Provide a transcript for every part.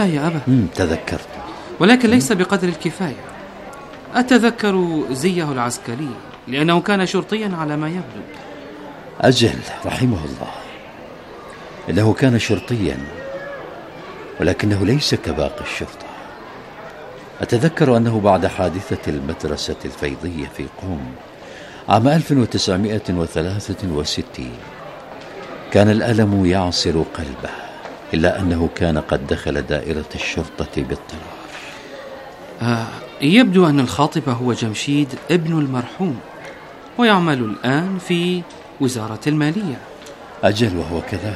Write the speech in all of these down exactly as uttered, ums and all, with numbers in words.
يا أبا. مم. تذكرت، ولكن ليس بقدر الكفاية. أتذكر زيه العسكري لأنه كان شرطيا على ما يبدو. أجل رحمه الله، إنه كان شرطيا ولكنه ليس كباقي الشرطة. أتذكر أنه بعد حادثة المدرسة الفيضية في قم عام ألف وتسعمائة وثلاثة وستين كان الألم يعصر قلبه، إلا أنه كان قد دخل دائرة الشرطة باضطرار. آه يبدو أن الخاطب هو جمشيد ابن المرحوم، ويعمل الآن في وزارة المالية. أجل وهو كذلك،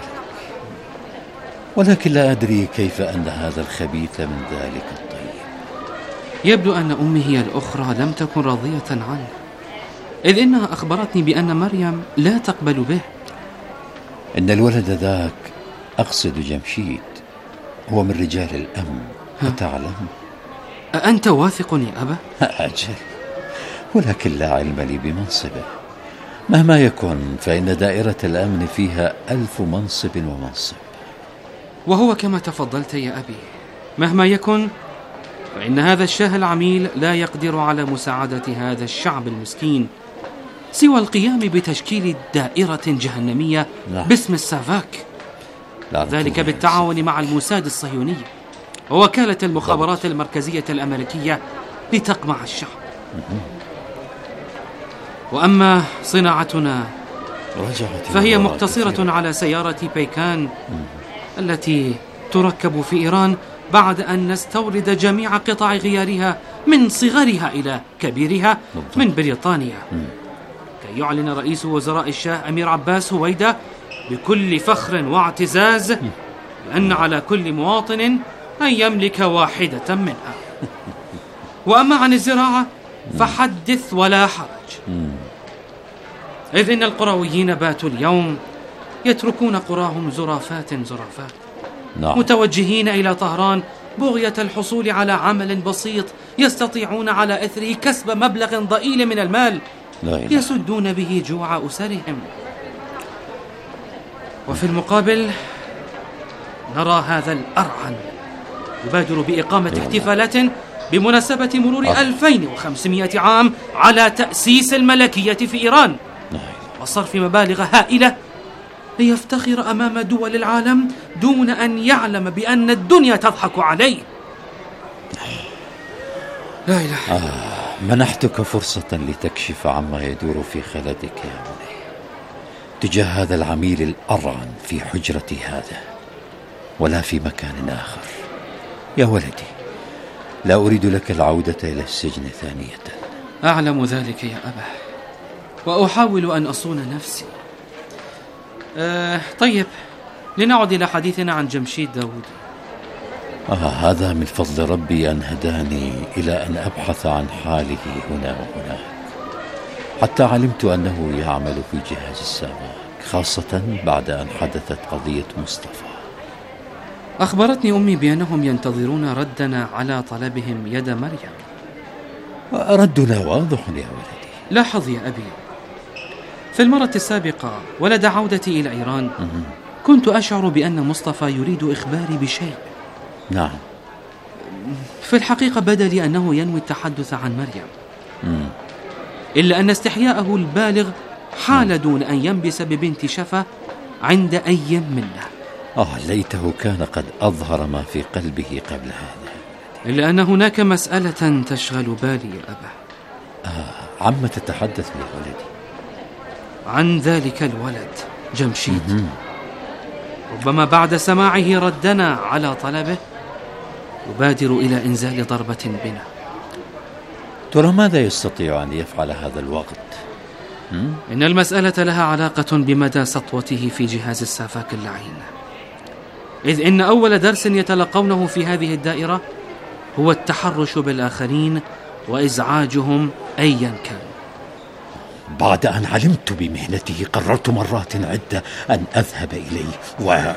ولكن لا أدري كيف أن هذا الخبيث من ذلك الطيب. يبدو أن أمي هي الأخرى لم تكن راضية عنه، إذ إنها أخبرتني بأن مريم لا تقبل به. إن الولد ذاك، أقصد جمشيد، هو من رجال الأمن، أتعلم؟ أنت واثق يا أبا؟ أجل، ولكن لا علم لي بمنصبه. مهما يكن فإن دائرة الأمن فيها ألف منصب ومنصب. وهو كما تفضلت يا أبي، مهما يكن فإن هذا الشاه العميل لا يقدر على مساعدة هذا الشعب المسكين سوى القيام بتشكيل دائرة جهنمية لا. باسم السافاك، ذلك بالتعاون مع الموساد الصهيوني ووكالة المخابرات المركزية الأمريكية لتقمع الشعب. وأما صناعتنا فهي مقتصرة على سيارة بيكان التي تركب في إيران بعد أن نستورد جميع قطع غيارها من صغرها إلى كبيرها من بريطانيا، كي يعلن رئيس وزراء الشاه أمير عباس هويدا بكل فخر واعتزاز بأن على كل مواطن أن يملك واحدة منها. وأما عن الزراعة فحدث ولا حرج، إذ إن القرويين باتوا اليوم يتركون قراهم زرافات زرافات نعم. متوجهين إلى طهران بغية الحصول على عمل بسيط يستطيعون على إثره كسب مبلغ ضئيل من المال يسدون به جوع أسرهم. وفي المقابل نرى هذا الأرعن يبادر بإقامة احتفالات بمناسبة مرور ألفين وخمسمائة عام على تأسيس الملكية في إيران، وصرف مبالغ هائلة ليفتخر أمام دول العالم دون أن يعلم بأن الدنيا تضحك عليه. لا إله. آه منحتك فرصة لتكشف عما يدور في خلدك يا مني تجاه هذا العميل الأرعن في حجرتي هذا ولا في مكان آخر. يا ولدي، لا أريد لك العودة إلى السجن ثانية. أعلم ذلك يا أبا، وأحاول أن أصون نفسي. آه طيب، لنعد إلى حديثنا عن جمشيد داود. آه هذا من فضل ربي أن هداني إلى أن أبحث عن حاله هنا وهناك، حتى علمت أنه يعمل في جهاز السافاك، خاصة بعد أن حدثت قضية مصطفى. أخبرتني أمي بأنهم ينتظرون ردنا على طلبهم يد مريم. ردنا واضح يا ولدي. لاحظ يا أبي، في المرة السابقة ولد عودتي إلى إيران كنت أشعر بأن مصطفى يريد إخباري بشيء. نعم. في الحقيقة بدا لي أنه ينوي التحدث عن مريم، مم. إلا أن استحياءه البالغ حال دون أن ينبس ببنت شفا عند أي منا. آه ليته كان قد أظهر ما في قلبه قبل هذا. إلا أن هناك مسألة تشغل بالي يا أبا. آه عما تتحدث يا ولدي؟ عن ذلك الولد جمشيد. ربما بعد سماعه ردنا على طلبه يبادر إلى إنزال ضربة بنا. ترى ماذا يستطيع أن يفعل هذا الوقت؟ م? إن المسألة لها علاقة بمدى سطوته في جهاز السافاك اللعين، إذ إن أول درس يتلقونه في هذه الدائرة هو التحرش بالآخرين وإزعاجهم أيا كان. بعد أن علمت بمهنته قررت مرات عدة أن أذهب إليه و...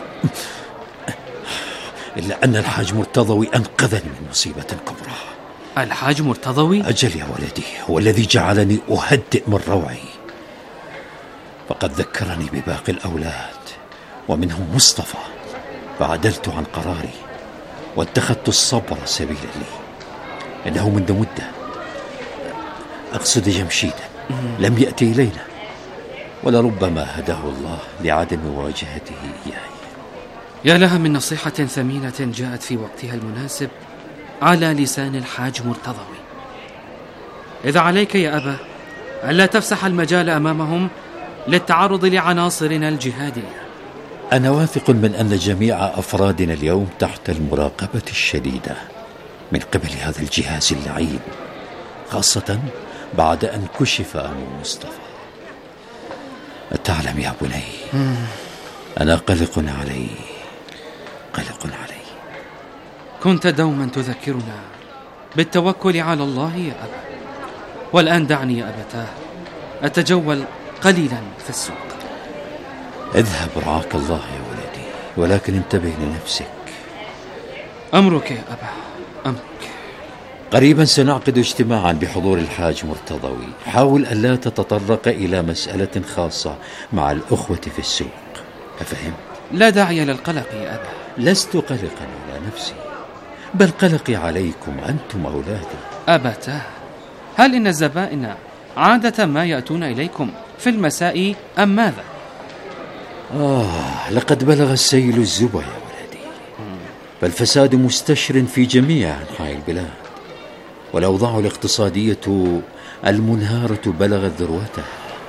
إلا أن الحاج مرتضوي أنقذني من مصيبة كبرى. الحاج مرتضوي؟ أجل يا ولدي، هو الذي جعلني أهدئ من روعي، فقد ذكرني بباقي الأولاد ومنهم مصطفى، فعدلت عن قراري واتخذت الصبر سبيلا لي. إنه منذ مدة، أقصد جمشيدا، لم يأتي إلينا، ولربما هداه الله لعدم مواجهته إياي. يا لها من نصيحة ثمينة جاءت في وقتها المناسب على لسان الحاج مرتضوي. إذا عليك يا أبا ألا تفسح المجال أمامهم للتعرض لعناصرنا الجهادية. أنا واثق من أن جميع أفرادنا اليوم تحت المراقبة الشديدة من قبل هذا الجهاز اللعين، خاصة بعد أن كشف أمر مصطفى. تعلم يا بني، أنا قلق علي قلق علي. كنت دوما تذكرنا بالتوكل على الله يا أبا، والآن دعني يا أبتاه أتجول قليلا في السوق. اذهب رعاك الله يا ولدي، ولكن انتبه لنفسك. أمرك يا أبا، أمرك. قريبا سنعقد اجتماعا بحضور الحاج مرتضوي. حاول ألا تتطرق إلى مسألة خاصة مع الأخوة في السوق، أفهم؟ لا داعي للقلق يا أبا. لست قلقا على نفسي، بل قلقي عليكم أنتم أولادي. أبتاه، هل إن الزبائن عادة ما يأتون إليكم في المساء أم ماذا؟ آه، لقد بلغ السيل الزبا يا ولدي، فالفساد مستشر في جميع أنحاء البلاد، والأوضاع الاقتصادية المنهارة بلغت ذروتها.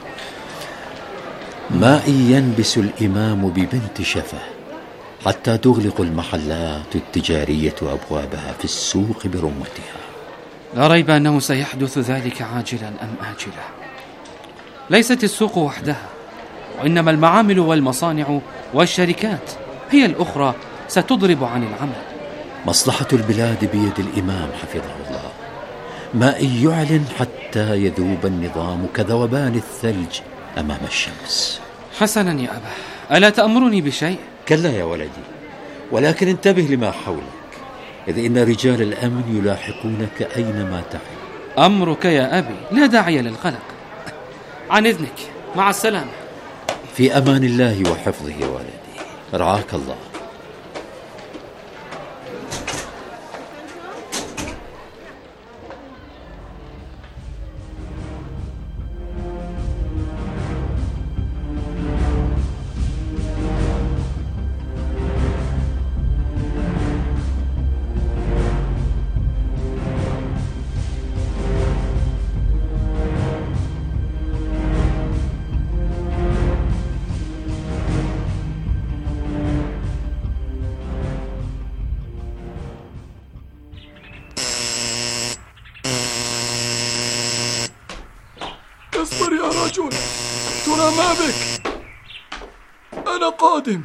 ما إن ينبس الإمام ببنت شفة حتى تغلق المحلات التجارية أبوابها في السوق برمتها. لا ريب أنه سيحدث ذلك عاجلا أم آجلا. ليست السوق وحدها، وإنما المعامل والمصانع والشركات هي الأخرى ستضرب عن العمل. مصلحة البلاد بيد الإمام حفظه الله، ما إن يعلن حتى يذوب النظام كذوبان الثلج أمام الشمس. حسنا يا أبا، ألا تأمرني بشيء؟ كلا يا ولدي، ولكن انتبه لما حولك، إذ إن رجال الأمن يلاحقونك أينما تحل. أمرك يا أبي، لا داعي للقلق. عن إذنك، مع السلامة. في أمان الله وحفظه يا ولدي، رعاك الله. اصبر يا رجل، ترى ما بك؟ أنا قادم.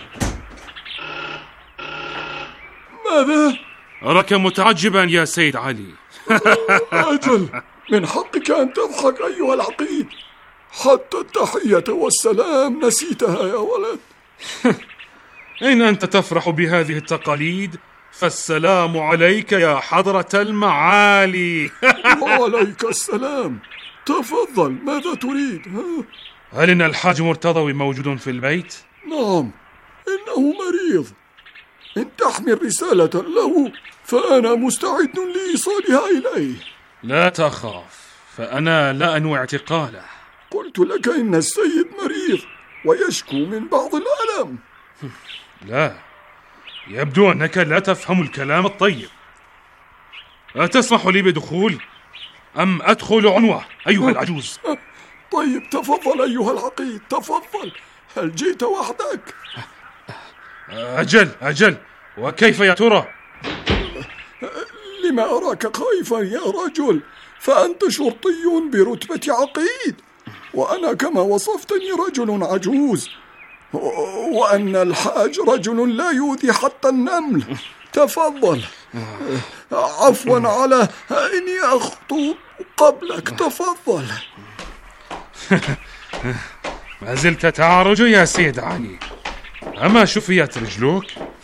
ماذا؟ أراك متعجبا يا سيد علي. أجل، من حقك أن تضحك أيها العقيد، حتى التحية والسلام نسيتها يا ولد. إن أنت تفرح بهذه التقاليد فالسلام عليك يا حضرة المعالي. وعليك السلام. تفضل، ماذا تريد؟ ها؟ هل إن الحاج مرتضوي موجود في البيت؟ نعم، إنه مريض. إن تحمل رسالة له فأنا مستعد لإيصالها إليه. لا تخاف، فأنا لا أنوي اعتقاله. قلت لك إن السيد مريض ويشكو من بعض الألم. لا، يبدو أنك لا تفهم الكلام الطيب. أتسمح لي بدخول أم أدخل عنوة أيها العجوز؟ طيب تفضل أيها العقيد، تفضل. هل جئت وحدك؟ أجل أجل، وكيف يا ترى؟ لما أراك خائفا يا رجل؟ فأنت شرطي برتبة عقيد، وأنا كما وصفتني رجل عجوز، وأن الحاج رجل لا يؤذي حتى النمل. تفضل. عفوا على إني أخطو قبلك، تفضل. ما زلت تعرج يا سيد علي، أما شفيت رجلوك؟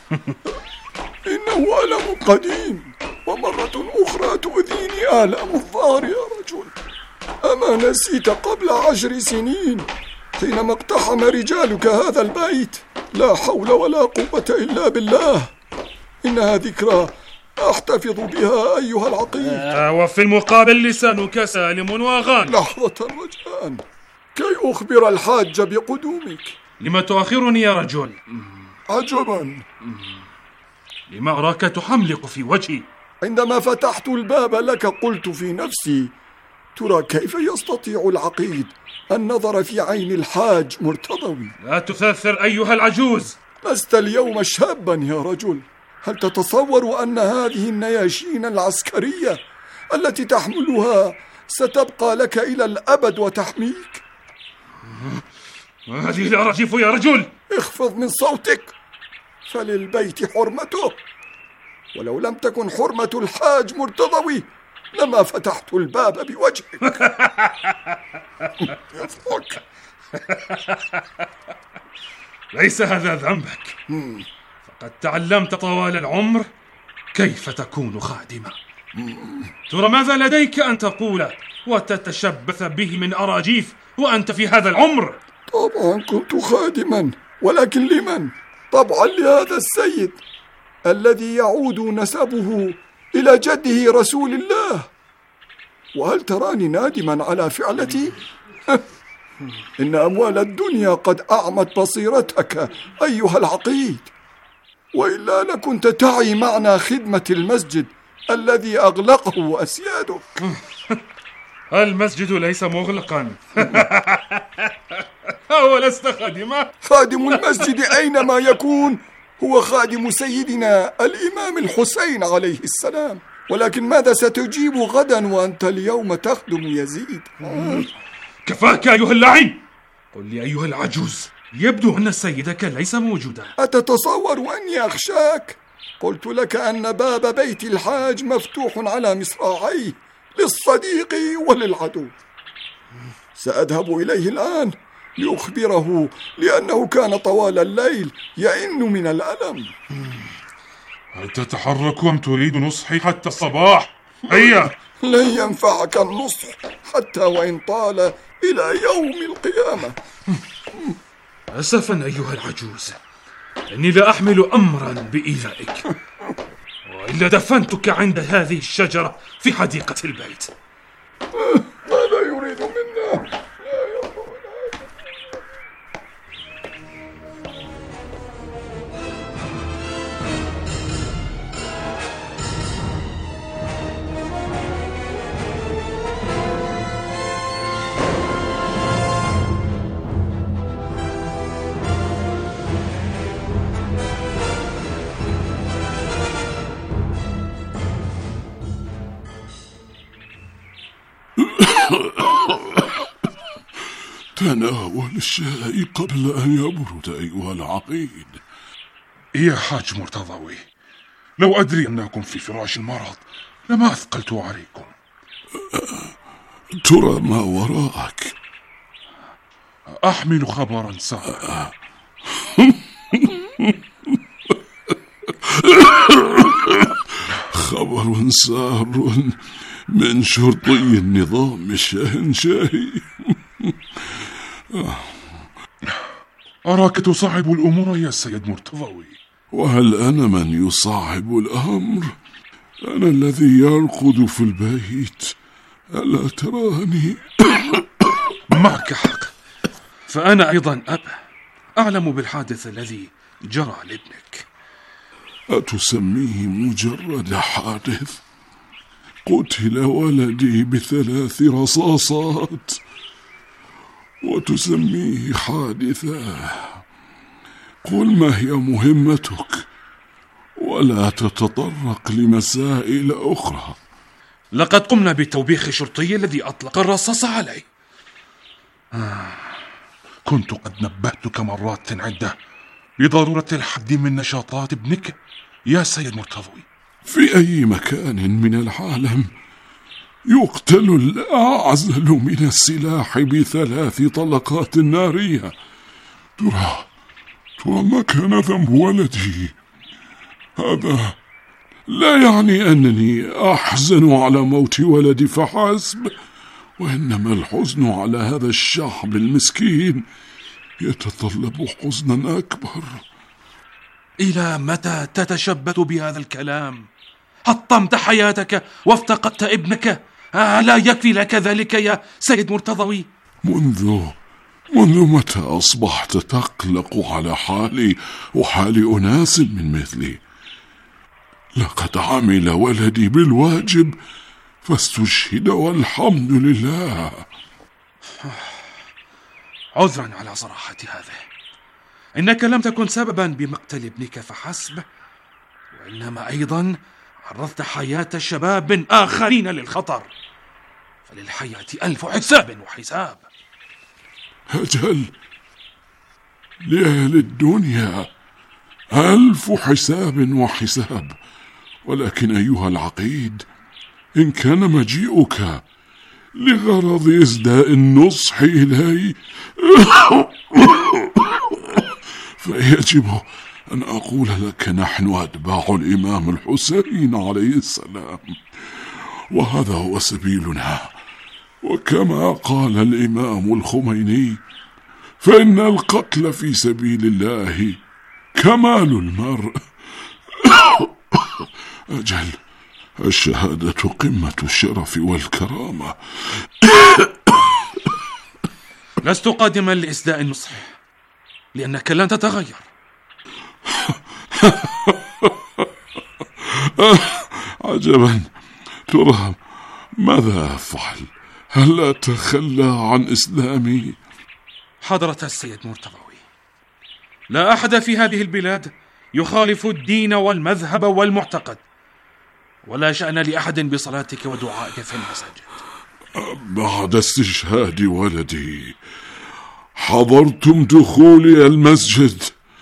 إنه ألم قديم، ومرة أخرى تؤذيني آلام الظهر يا رجل. أما نسيت قبل عشر سنين حينما اقتحم رجالك هذا البيت؟ لا حول ولا قوة إلا بالله. إنها ذكرى أحتفظ بها أيها العقيد. آه وفي المقابل لسانك سالم وغانم. لحظة رجاء، كي أخبر الحاج بقدومك. لما تؤخرني يا رجل؟ عجبا، لما أراك تحملق في وجهي؟ عندما فتحت الباب لك قلت في نفسي: ترى كيف يستطيع العقيد النظر في عين الحاج مرتضوي؟ لا تثاثر أيها العجوز. لست اليوم شابا يا رجل. هل تتصور أن هذه النياشين العسكرية التي تحملها ستبقى لك إلى الأبد وتحميك؟ هذه الأراجيف يا رجل. اخفض من صوتك، فللبيت حرمته، ولو لم تكن حرمة الحاج مرتضوي لما فتحت الباب بوجهك. يضحك. ليس هذا ذنبك، فقد تعلمت طوال العمر كيف تكون خادما. ترى ماذا لديك أن تقول وتتشبث به من أراجيف وأنت في هذا العمر؟ طبعا كنت خادما، ولكن لمن؟ طبعا لهذا السيد الذي يعود نسبه إلى جده رسول الله. وهل تراني نادما على فعلتي؟ إن أموال الدنيا قد أعمت بصيرتك أيها العقيد، وإلا لكنت تعي معنى خدمة المسجد الذي أغلقه أسيادك. المسجد ليس مغلقا. ولست خادما؟ خادم المسجد أينما يكون هو خادم سيدنا الإمام الحسين عليه السلام. ولكن ماذا ستجيب غدا وأنت اليوم تخدم يزيد؟ كفاك أيها اللعين. قل لي أيها العجوز، يبدو أن سيدك ليس موجودا. أتتصور أني أخشاك؟ قلت لك أن باب بيت الحاج مفتوح على مصراعيه، للصديق وللعدو. سأذهب إليه الآن لأخبره، لأنه كان طوال الليل يئن من الألم. هل تتحرك أم تريد نصحي حتى الصباح؟ هيا. لن ينفعك النصح حتى وإن طال إلى يوم القيامة. أسفا أيها العجوز، إني لا أحمل أمرا بإيذائك، وإلا دفنتك عند هذه الشجرة في حديقة البيت. ماذا يريد منا؟ لا يضرنا. تناول الشاي قبل أن يبرد أيها العقيد. يا حاج مرتضوي، لو أدري أنكم في فراش المرض لما أثقلت عليكم. ترى ما وراءك؟ أحمل خبرا سارا. خبر سار من شرطي النظام الشاهنشاهي. أراك تصعب الأمور يا سيد مرتضوي. وهل أنا من يصعب الأمر؟ أنا الذي يرقد في البيت، ألا تراني؟ معك حق، فأنا أيضا أب أعلم بالحادث الذي جرى لابنك. أتسميه مجرد حادث؟ قتل ولدي بثلاث رصاصات وتسميه حادثة؟ قل ما هي مهمتك ولا تتطرق لمسائل أخرى. لقد قمنا بتوبيخ الشرطي الذي أطلق الرصاص علي. آه. كنت قد نبهتك مرات عدة بضرورة الحد من نشاطات ابنك يا سيد مرتضوي. في أي مكان من العالم يقتل الأعزل من السلاح بثلاث طلقات نارية؟ ترى ترى ما كان ذنب ولدي. هذا لا يعني أنني أحزن على موت ولدي فحسب، وإنما الحزن على هذا الشعب المسكين يتطلب حزنا أكبر. إلى متى تتشبث بهذا الكلام؟ حطمت حياتك وافتقدت ابنك، ألا يكفي لك ذلك يا سيد مرتضوي؟ منذ منذ متى أصبحت تقلق على حالي وحال أناس من مثلي؟ لقد عمل ولدي بالواجب فاستشهد والحمد لله. عذرا على صراحة هذا، إنك لم تكن سببا بمقتل ابنك فحسب، وإنما أيضا عرضت حياة شباب آخرين للخطر، فللحياة ألف حساب وحساب. أجل، لأهل الدنيا ألف حساب وحساب، ولكن أيها العقيد، إن كان مجيئك لغرض إسداء النصح إلي فيجب أن أقول لك نحن أتباع الإمام الحسين عليه السلام، وهذا هو سبيلنا. وكما قال الإمام الخميني: فإن القتل في سبيل الله كمال المرء. أجل، الشهادة قمة الشرف والكرامة. لست قادما لإسداء النصح، لأنك لن تتغير. عجبا، ترى ماذا أفعل؟ هل أتخلى عن إسلامي؟ حضرة السيد مرتضوي، لا أحد في هذه البلاد يخالف الدين والمذهب والمعتقد، ولا شأن لأحد بصلاتك ودعائك في المساجد. بعد استشهاد ولدي حضرتم دخولي المسجد،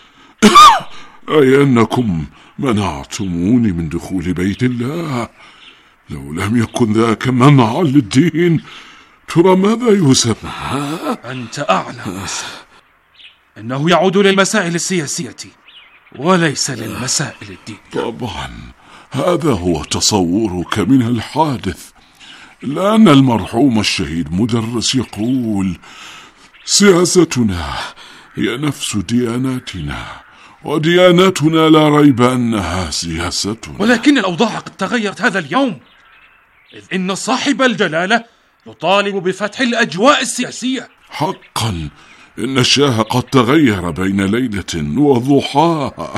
أي أنكم منعتموني من دخول بيت الله. لو لم يكن ذاك منعا للدين، ترى ماذا يسمى؟ أنت أعلم، إنه يعود للمسائل السياسية وليس للمسائل الدين. طبعا هذا هو تصورك من الحادث، لأن المرحوم الشهيد مدرس يقول: سياستنا هي نفس دياناتنا، وديانتنا لا ريب أنها سياستنا. ولكن الأوضاع قد تغيرت هذا اليوم، إذ إن صاحب الجلالة يطالب بفتح الأجواء السياسية. حقا إن الشاه قد تغير بين ليلة وضحاها.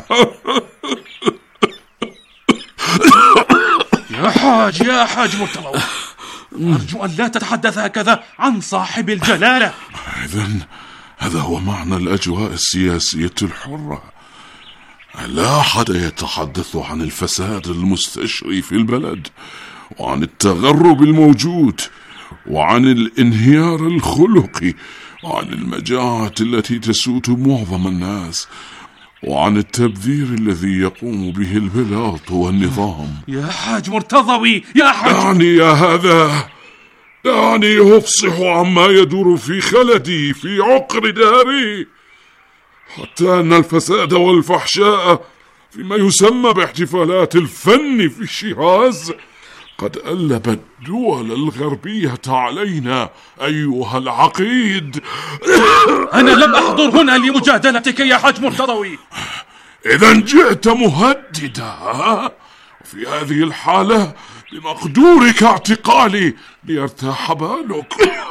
يا حاج يا حاج مرتضوي، أرجو أن لا تتحدث هكذا عن صاحب الجلالة. إذن هذا هو معنى الأجواء السياسية الحرة. لا أحد يتحدث عن الفساد المستشري في البلد، وعن التغرب الموجود، وعن الانهيار الخلقي، وعن المجاعة التي تسود معظم الناس، وعن التبذير الذي يقوم به البلاط والنظام. يا حاج مرتضوي يا حاج، دعني يا هذا، دعني أفصح عما يدور في خلدي في عقر داري، حتى أن الفساد والفحشاء فيما يسمى باحتفالات الفن في شيراز قد ألب الدول الغربية علينا أيها العقيد. أنا لم أحضر هنا لمجادلتك يا حاج مرتضوي. إذن جئت مهددا، وفي هذه الحالة بمقدورك اعتقالي ليرتاح بالك.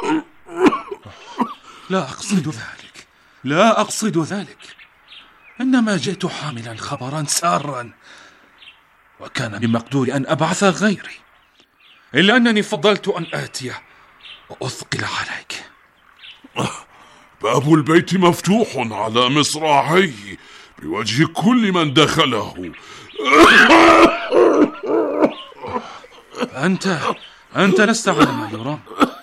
لا أقصد ذلك، لا أقصد ذلك، إنما جئت حاملا خبرا سارا، وكان بمقدوري أن أبعث غيري، إلا أنني فضلت أن آتي وأثقل عليك. باب البيت مفتوح على مصراعي بوجه كل من دخله. أنت أنت لست على ما يرام.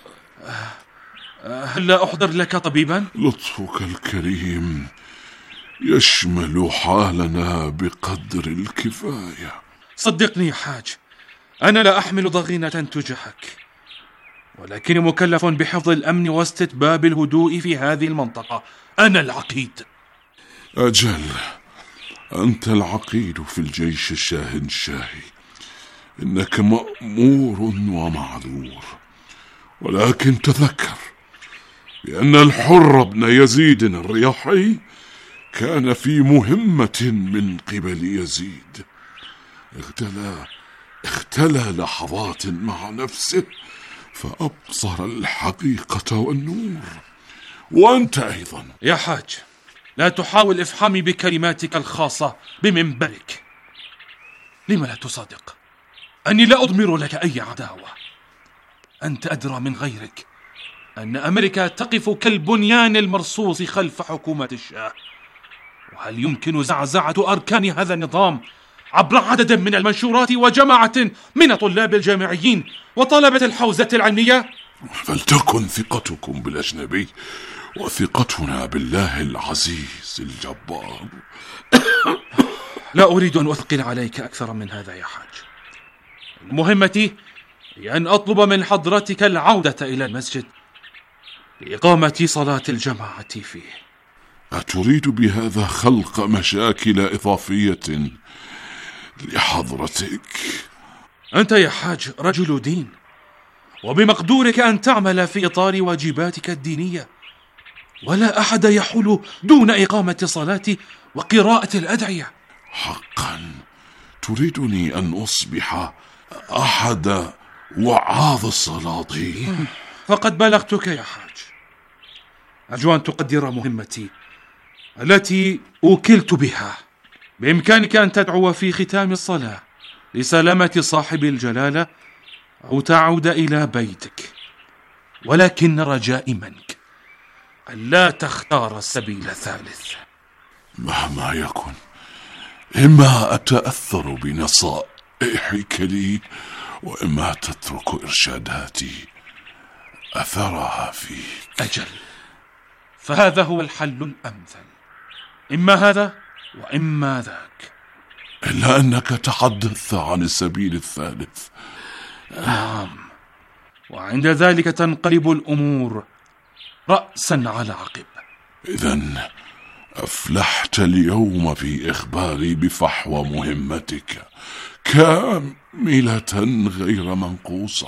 هل لا أحضر لك طبيبا؟ لطفك الكريم يشمل حالنا بقدر الكفاية. صدقني يا حاج، أنا لا أحمل ضغينة تجاهك، ولكني مكلف بحفظ الأمن واستتباب الهدوء في هذه المنطقة. أنا العقيد. أجل، أنت العقيد في الجيش الشاهنشاهي، إنك مأمور ومعذور، ولكن تذكر بأن الحر بن يزيد الرياحي كان في مهمة من قبل يزيد. اختلى اختلى لحظات مع نفسه فأبصر الحقيقة والنور. وأنت أيضا يا حاج، لا تحاول إفحامي بكلماتك الخاصة بمنبرك. لما لا تصدق أني لا أضمر لك أي عداوة؟ أنت أدرى من غيرك أن أمريكا تقف كالبنيان المرصوص خلف حكومة الشاه. وهل يمكن زعزعة أركان هذا النظام عبر عدد من المنشورات وجماعة من طلاب الجامعيين وطلبة الحوزة العلمية؟ فلتكن ثقتكم بالأجنبي وثقتنا بالله العزيز الجبار. لا أريد أن أثقل عليك أكثر من هذا يا حاج. مهمتي هي أن أطلب من حضرتك العودة إلى المسجد لإقامة صلاة الجماعة فيه. أتريد بهذا خلق مشاكل إضافية لحضرتك؟ أنت يا حاج رجل دين، وبمقدورك أن تعمل في إطار واجباتك الدينية، ولا أحد يحول دون إقامة صلاة وقراءة الأدعية. حقا تريدني أن أصبح أحد وعاظ الصلاة؟ فقد بلغتك يا حاج. أرجو أن تقدر مهمتي التي أوكلت بها. بإمكانك أن تدعو في ختام الصلاة لسلامة صاحب الجلالة أو تعود إلى بيتك، ولكن رجائي منك ألا تختار السبيل الثالث. مهما يكن، إما أتأثر بنصائحك لي، وإما تترك إرشاداتي أثرها فيك. أجل، فهذا هو الحل الأمثل، إما هذا وإما ذاك. إلا أنك تحدثت عن السبيل الثالث. نعم، وعند ذلك تنقلب الأمور رأسا على عقب. إذن أفلحت اليوم في إخباري بفحوى مهمتك كاملة غير منقوصة.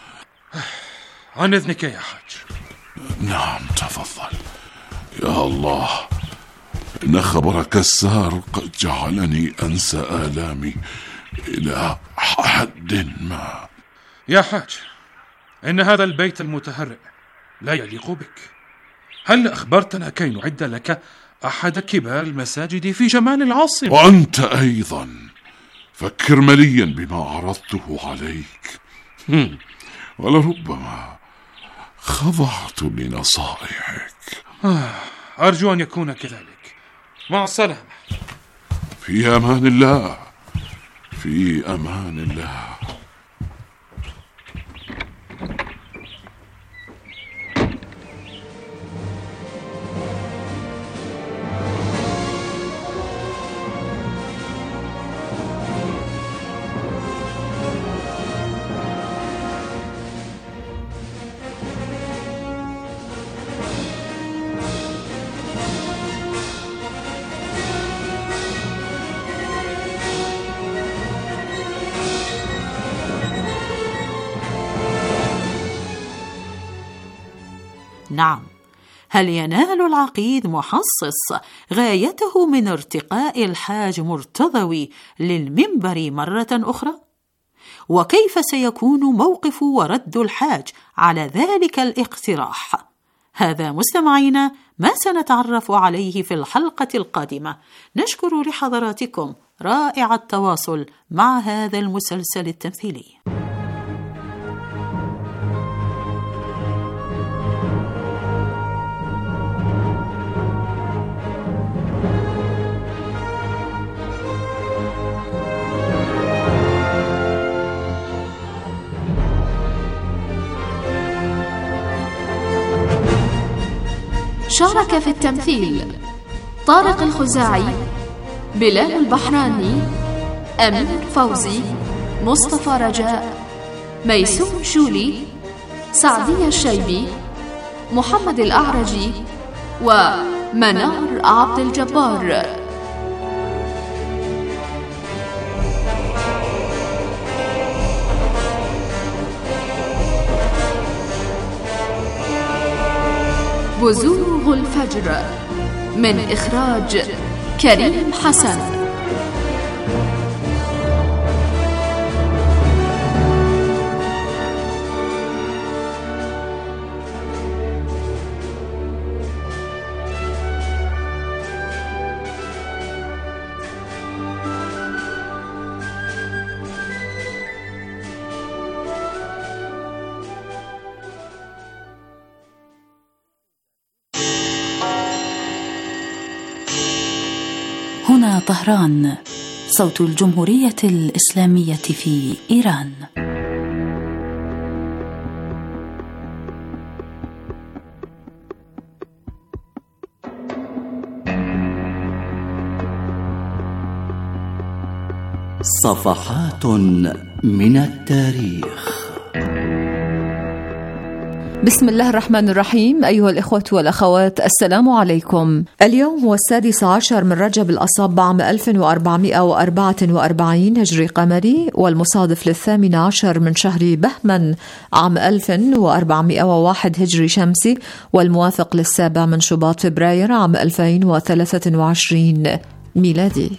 عن إذنك يا حاج. نعم، تفضل. يا الله، إن خبرك السار قد جعلني أنسى آلامي إلى حد ما. يا حاج، إن هذا البيت المتهرئ لا يليق بك. هل أخبرتنا كي نعد لك أحد كبار المساجد في جمال العاصمة؟ وأنت أيضا فكر مليا بما عرضته عليك، ولربما خضعت لنصائحك. أرجو أن يكون كذلك. مع السلامة. في أمان الله، في أمان الله. نعم، هل ينال العقيد محصص غايته من ارتقاء الحاج مرتضوي للمنبر مرة أخرى؟ وكيف سيكون موقف ورد الحاج على ذلك الاقتراح؟ هذا مستمعينا ما سنتعرف عليه في الحلقة القادمة. نشكر لحضراتكم رائع التواصل مع هذا المسلسل التمثيلي. شارك في التمثيل طارق الخزاعي، بلال البحراني، أمير فوزي، مصطفى رجاء، ميسوم شولي، سعدية الشيبي، محمد الأعرجي، ومنار عبد الجبار. بزوغ الفجر. من إخراج كريم حسن. هنا طهران، صوت الجمهورية الإسلامية في إيران. صفحات من التاريخ. بسم الله الرحمن الرحيم. أيها الإخوة والأخوات، السلام عليكم. اليوم هو السادس عشر من رجب الأصب عام ألف وأربعمائة وأربعة وأربعين هجري قمري، والمصادف للثامن عشر من شهر بهمن عام ألف وأربعمائة وواحد هجري شمسي، والموافق للسابع من شباط فبراير عام ألفين وثلاثة وعشرين ميلادي.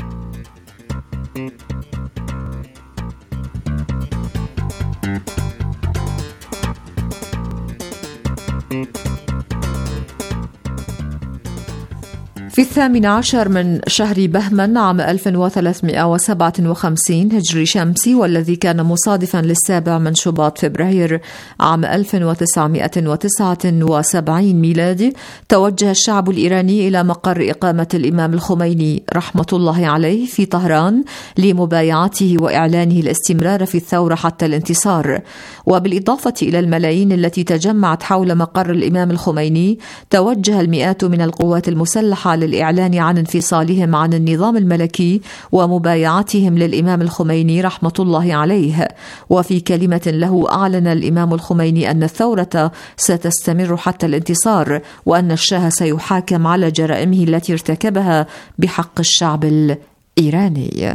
في الثامن عشر من شهر بهمن عام ألف وثلاثمائة وسبعة وخمسين هجري شمسي، والذي كان مصادفا للسابع من شباط فبراير عام ألف وتسعمائة وتسعة وسبعين ميلادي، توجه الشعب الإيراني إلى مقر إقامة الإمام الخميني رحمة الله عليه في طهران لمبايعته وإعلانه الاستمرار في الثورة حتى الانتصار. وبالإضافة إلى الملايين التي تجمعت حول مقر الإمام الخميني، توجه المئات من القوات المسلحة للإعلان عن انفصالهم عن النظام الملكي ومبايعتهم للإمام الخميني رحمة الله عليه. وفي كلمة له أعلن الإمام الخميني أن الثورة ستستمر حتى الانتصار، وأن الشاه سيحاكم على جرائمه التي ارتكبها بحق الشعب الإيراني.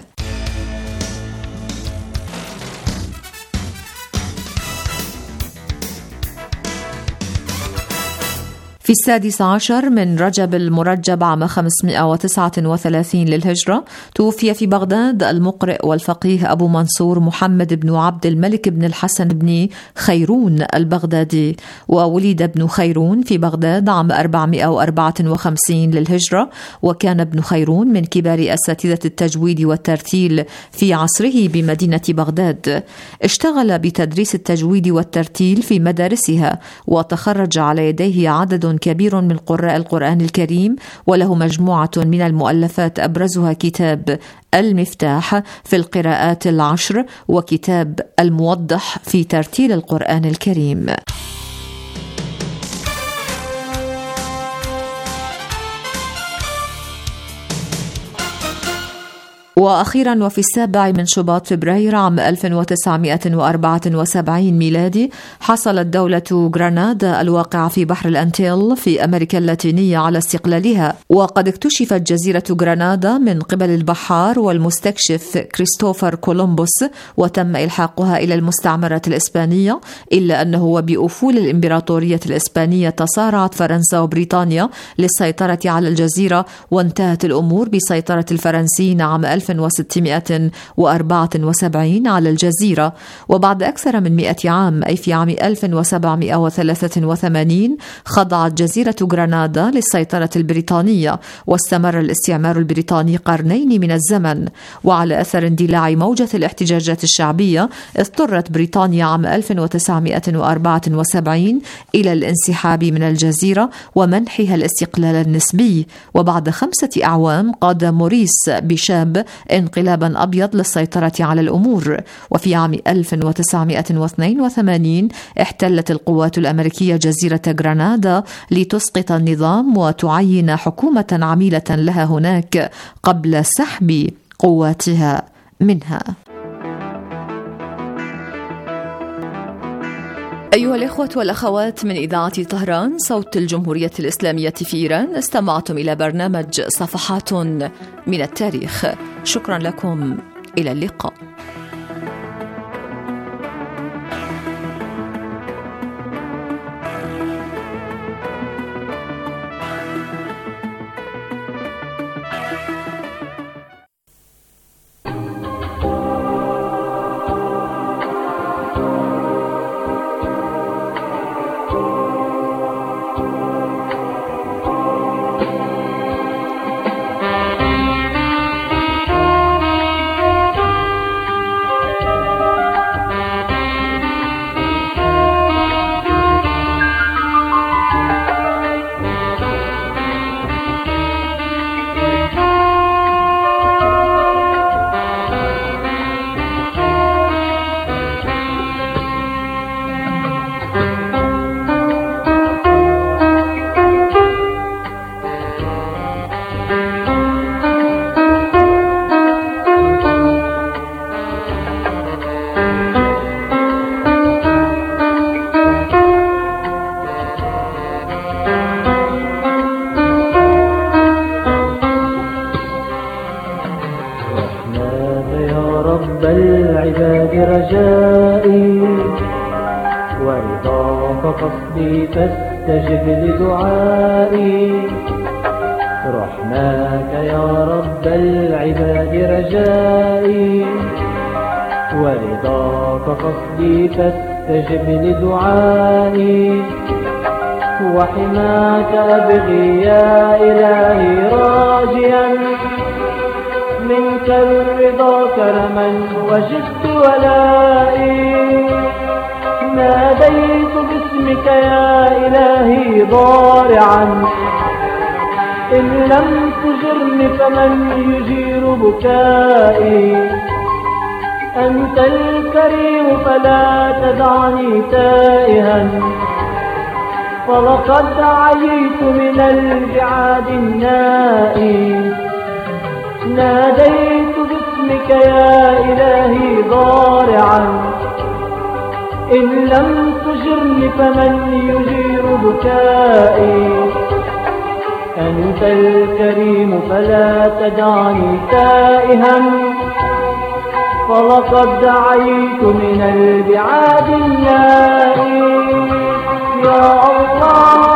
في السادس عشر من رجب المرجب عام خمسمائة وتسعة وثلاثين للهجرة، توفي في بغداد المقرئ والفقيه أبو منصور محمد بن عبد الملك بن الحسن بن خيرون البغدادي. وولد ابن خيرون في بغداد عام أربعمائة وأربعة وخمسين للهجرة، وكان ابن خيرون من كبار أساتذة التجويد والترتيل في عصره بمدينة بغداد. اشتغل بتدريس التجويد والترتيل في مدارسها، وتخرج على يديه عدد كبير من قراء القرآن الكريم، وله مجموعة من المؤلفات أبرزها كتاب المفتاح في القراءات العشر، وكتاب الموضح في ترتيل القرآن الكريم. وأخيرا، وفي السابع من شباط فبراير عام ألف وتسعمائة وأربعة وسبعين ميلادي، حصلت دولة غرناطة الواقعة في بحر الأنتيل في أمريكا اللاتينية على استقلالها. وقد اكتشفت جزيرة غرناطة من قبل البحار والمستكشف كريستوفر كولومبوس، وتم إلحاقها إلى المستعمرة الإسبانية، إلا أنه وبأفول الإمبراطورية الإسبانية تصارعت فرنسا وبريطانيا للسيطرة على الجزيرة، وانتهت الأمور بسيطرة الفرنسيين عام ألف وستمائة وأربعة وسبعين على الجزيرة. وبعد أكثر من مئة عام، أي في عام ألف وسبعمائة وثلاثة وثمانين، خضعت جزيرة غرناطة للسيطرة البريطانية، واستمر الاستعمار البريطاني قرنين من الزمن. وعلى أثر اندلاع موجة الاحتجاجات الشعبية، اضطرت بريطانيا عام ألف وتسعمائة وأربعة وسبعين إلى الانسحاب من الجزيرة ومنحها الاستقلال النسبي. وبعد خمسة أعوام قاد موريس بشاب انقلابا أبيض للسيطرة على الأمور. وفي عام ألف وتسعمائة واثنين وثمانين احتلت القوات الأمريكية جزيرة غرناطة لتسقط النظام وتعين حكومة عميلة لها هناك قبل سحب قواتها منها. أيها الإخوة والأخوات، من إذاعة طهران صوت الجمهورية الإسلامية في إيران، استمعتم إلى برنامج صفحات من التاريخ. شكرا لكم، إلى اللقاء. العباد رجائي ورضاك قصدي فاستجب لدعائي. رحماك يا رب العباد رجائي ورضاك قصدي فاستجب لدعائي. وحماك أبغي يا إلهي راجيا منك الرضا كرما وجدت ولائي. ناديت باسمك يا إلهي ضارعا إن لم تجرني فمن يجير بكائي. أنت الكريم فلا تدعني تائها فلقد عييت من البعاد النائي. ناديت باسمك يا إلهي ضارعا إن لم تجرني فمن يجير بكائي. أنت الكريم فلا تدعني تائها فلقد عييت من البعاد النائي. يا الله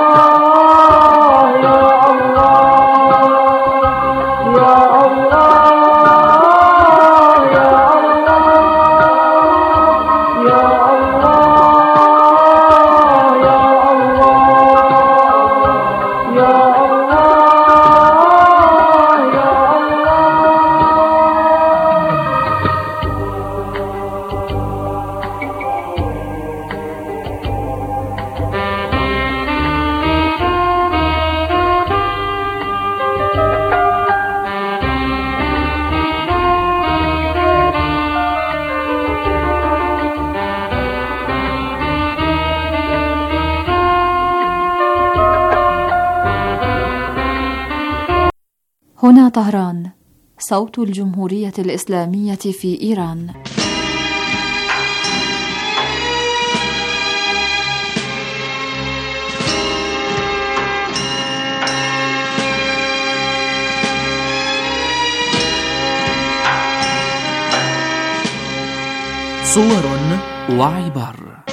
هنا طهران، صوت الجمهورية الإسلامية في إيران. صور وعبر.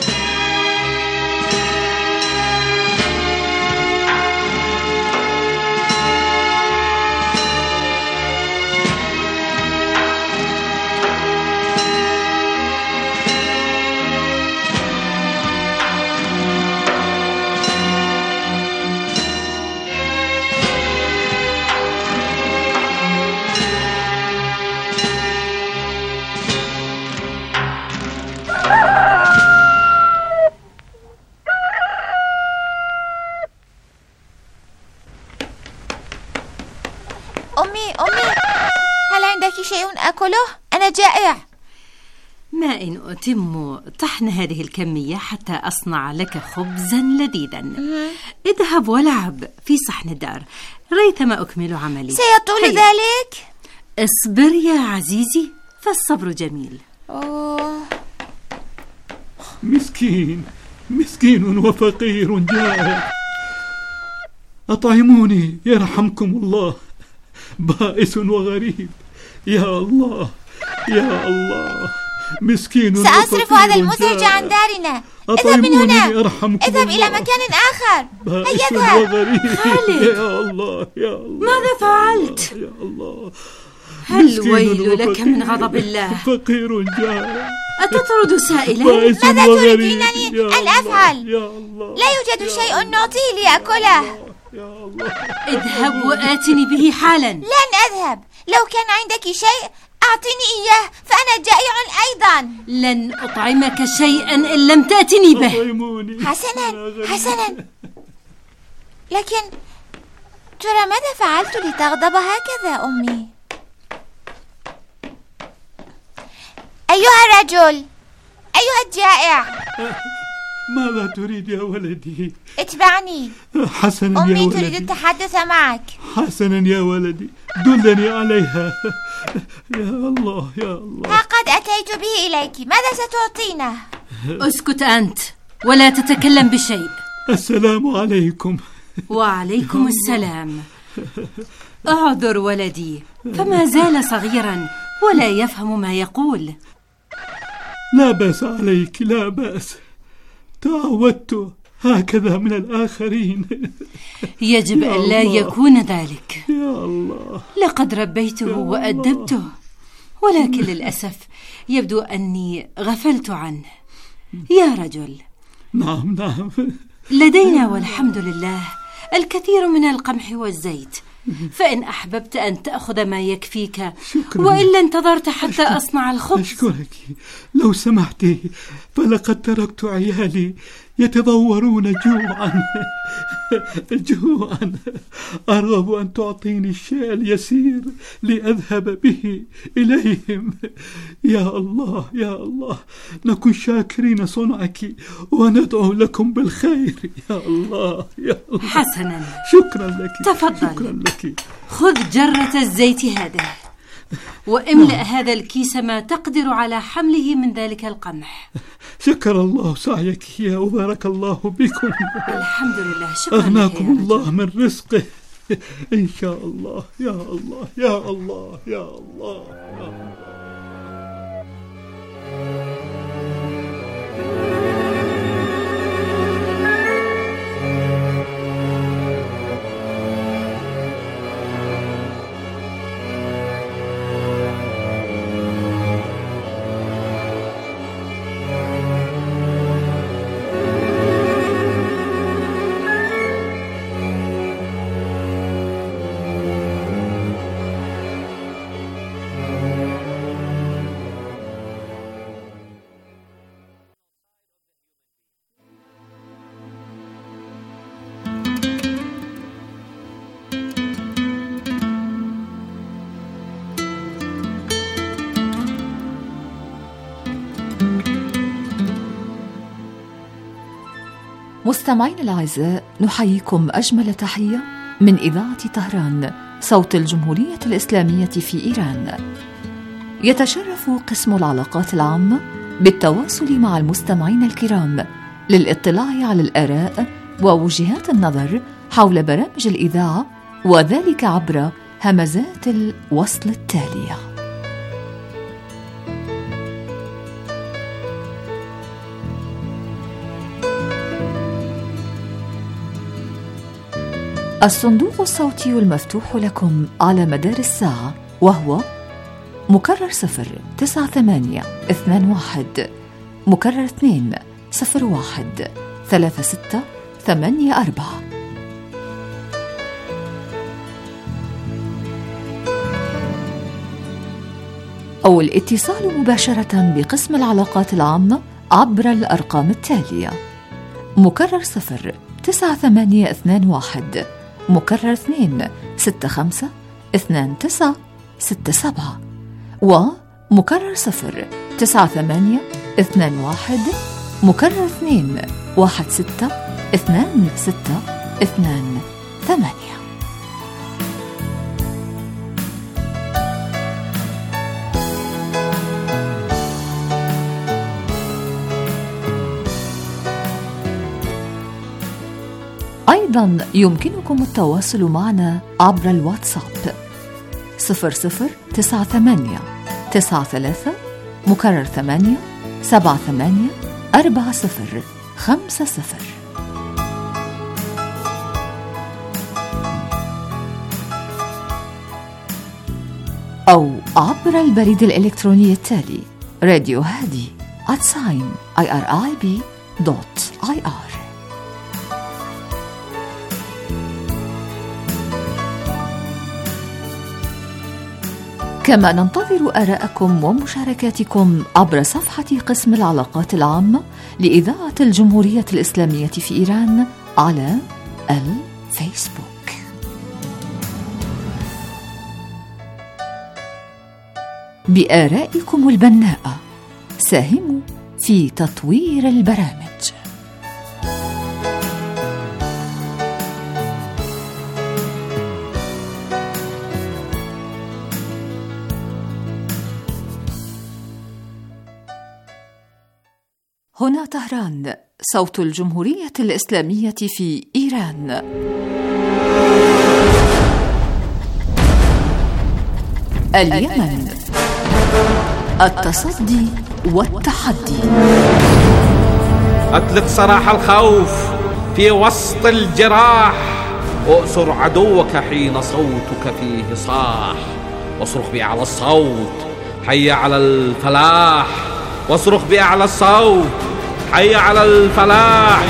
أمي أمي هل عندك شيء أكله؟ أنا جائع. ما إن أتم طحن هذه الكمية حتى أصنع لك خبزا لذيذا. اذهب ولعب في صحن الدار ريثما أكمل عملي. سيطول هيا. ذلك؟ اصبر يا عزيزي فالصبر جميل. أوه. مسكين مسكين وفقير جائع، أطعموني يرحمكم الله، بائس وغريب. يا الله يا الله، مسكين سأصرف هذا المزعج عن دارنا. اذهب من هنا، اذهب إلى مكان آخر. هيا اذهب. خالد، يا الله يا الله، ماذا فعلت؟ يا الله، هل ويل لك من غضب الله؟ فقير جائع. أتطرد سائلا؟ ماذا تريدينني أن أفعل؟ لا يوجد شيء نعطيه ليأكله. اذهب وآتني به حالا. لن أذهب. لو كان عندك شيء أعطيني إياه فأنا جائع أيضا. لن أطعمك شيئا إن لم تأتني به. حسنا حسنا، لكن ترى ماذا فعلت لتغضب هكذا أمي؟ أيها الرجل، أيها الجائع، ماذا تريد يا ولدي؟ اتبعني. حسنا يا أمي ولدي. تريد التحدث معك. حسنا يا ولدي، دلني عليها. يا الله يا الله. ها قد أتيت به إليك، ماذا ستعطينا؟ اسكت أنت ولا تتكلم بشيء. السلام عليكم. وعليكم السلام. اعذر ولدي، فما زال صغيرا ولا يفهم ما يقول. لا بأس عليك، لا بأس، تعودت هكذا من الآخرين. يجب أن لا يكون ذلك. يا الله. لقد ربيته وأدبته، ولكن للأسف يبدو أني غفلت عنه. يا رجل. نعم نعم. لدينا والحمد لله الكثير من القمح والزيت، فإن أحببت أن تأخذ ما يكفيك، وإلا انتظرت حتى أصنع الخبز. أشكرك. لو سمحت، فلقد تركت عيالي يتضورون جوعا. جوعا. أرغب أن تعطيني الشيء اليسير لأذهب به إليهم. يا الله يا الله، نكون شاكرين صنعك وندعو لكم بالخير. يا الله يا الله. حسنا، شكرا لك. تفضل. شكرا لك. خذ جرة الزيت هذه واملأ هذا الكيس ما تقدر على حمله من ذلك القمح. شكر الله سعيك يا وبارك الله بكم. الحمد لله. شكرا. أغناكم الله من رزقه إن شاء الله. يا الله يا الله يا الله, يا الله. مستمعين الأعزاء، نحييكم أجمل تحية من إذاعة طهران، صوت الجمهورية الإسلامية في إيران. يتشرف قسم العلاقات العامة بالتواصل مع المستمعين الكرام للاطلاع على الآراء ووجهات النظر حول برامج الإذاعة، وذلك عبر همزات الوصل التالية. الصندوق الصوتي المفتوح لكم على مدار الساعة، وهو مكرر صفر تسعة ثمانية اثنان واحد، مكرر اثنين صفر واحد ثلاثة ستة ثمانية أربعة. أو الاتصال مباشرة بقسم العلاقات العامة عبر الأرقام التالية: مكرر صفر تسعة ثمانية اثنان واحد، مكرر اثنين ستة خمسة اثنان تسعة ستة سبعة، ومكرر صفر تسعة ثمانية اثنان واحد، مكرر اثنين واحد ستة اثنان ستة اثنان ثمانية. أيضا يمكنكم التواصل معنا عبر الواتساب صفر صفر تسعة ثمانية تسعة ثلاثة مكرر ثمانية سبعة ثمانية أربعة صفر خمسة صفر، أو عبر البريد الإلكتروني التالي: راديو هادي at sign irib dot ir. كما ننتظر آراءكم ومشاركاتكم عبر صفحة قسم العلاقات العامة لإذاعة الجمهورية الإسلامية في إيران على الفيسبوك. بآرائكم البناءة ساهموا في تطوير البرامج. هنا طهران، صوت الجمهورية الإسلامية في إيران. اليمن، التصدي والتحدي. أطلق سراح الخوف في وسط الجراح، وأسر عدوك حين صوتك فيه صاح، واصرخ بأعلى الصوت حي على الفلاح، واصرخ بأعلى الصوت حي على الفلاح.